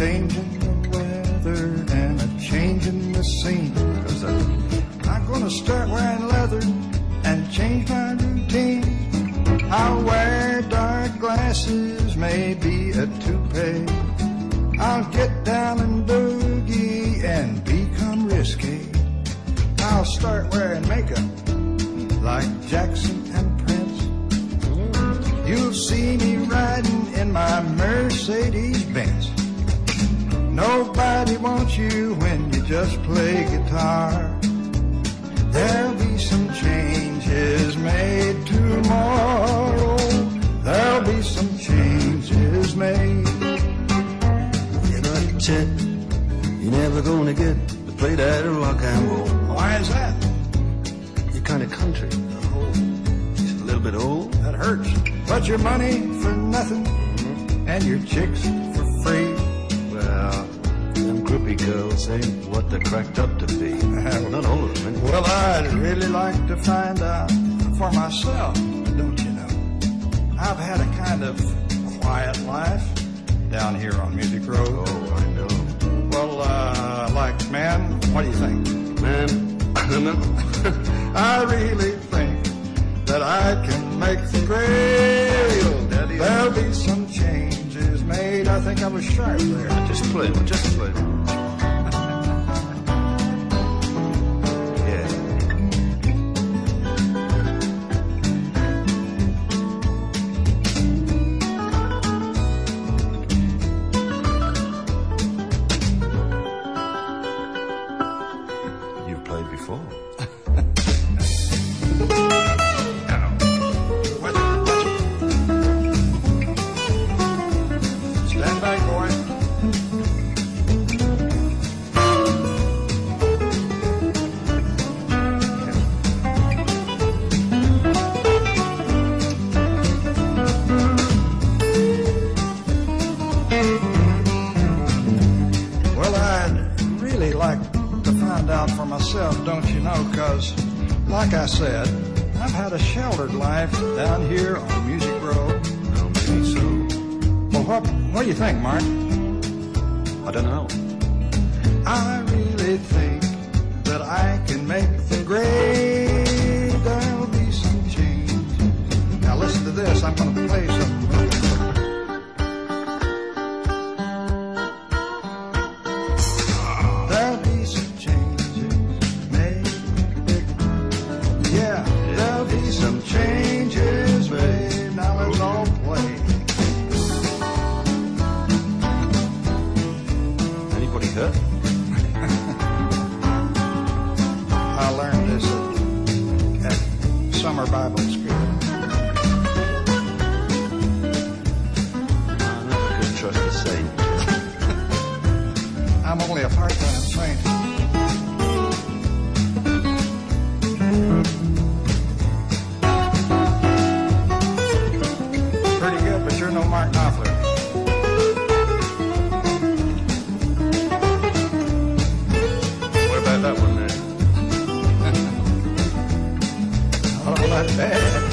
change in the weather and a change in the scene. I'm gonna start wearing leather and change my routine. I'll wear dark glasses, maybe a toupee. I'll get down and boogie and become risky. I'll start wearing makeup like Jackson and Prince. You'll see me riding in my Mercedes-Benz. Nobody wants you when you just play guitar. There'll be some changes made tomorrow. There'll be some changes made. You're not Chet. You're never gonna get to play that rock and roll. Why is that? You're kind of country. Just a little bit old. That hurts. But your money for nothing, and your chicks for free. Well, them groupie girls ain't what they're cracked up to be. Not all of them. Well, I'd really like to find out for myself, don't you know? I've had a kind of quiet life down here on Music Road. Oh, I know. Well, like, man, what do you think? Man, I don't know. I really think that I can make the grade. Daddy, There'll be some changes made. I think I was sharp there. Just play it. Just play it. Yeah. You've played before. Stand back, boy. Well, I'd really like to find out for myself, don't you know, 'cause like I said, I've had a sheltered life down here on Music Road. Well, maybe so. Well, what do you think, Mark? I don't know. I really think that I can make the grade. There'll be some change. Now listen to this. I'm going to play some. There'll be some changes made. Yeah, there'll be some changes made. Now let's all play. Anybody hurt? I learned this at summer Bible school. I never could trust the saint. I'm only a part-time saint. Pretty good, but you're no Mark Knopfler. What about that one there? Oh, not bad.